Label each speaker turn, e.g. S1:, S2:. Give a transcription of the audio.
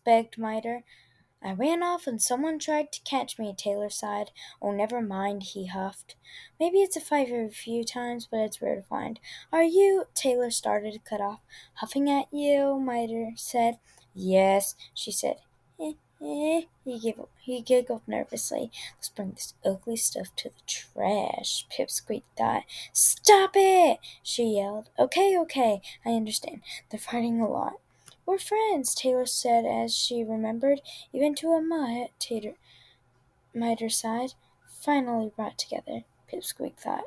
S1: begged Miter. I ran off and someone tried to catch me, Taylor sighed. Oh, never mind, he huffed. Maybe it's a fight a few times, but it's rare to find. Are you? Taylor started to cut off. Huffing at you, Miter said. Yes, she said. He giggled nervously. Let's bring this ugly stuff to the trash, Pip squeaked out. Stop it! She yelled. Okay, I understand. They're fighting a lot. We're friends, Taylor said as she remembered. Even to a mutt, Miter sighed. Finally brought together, Pipsqueak thought.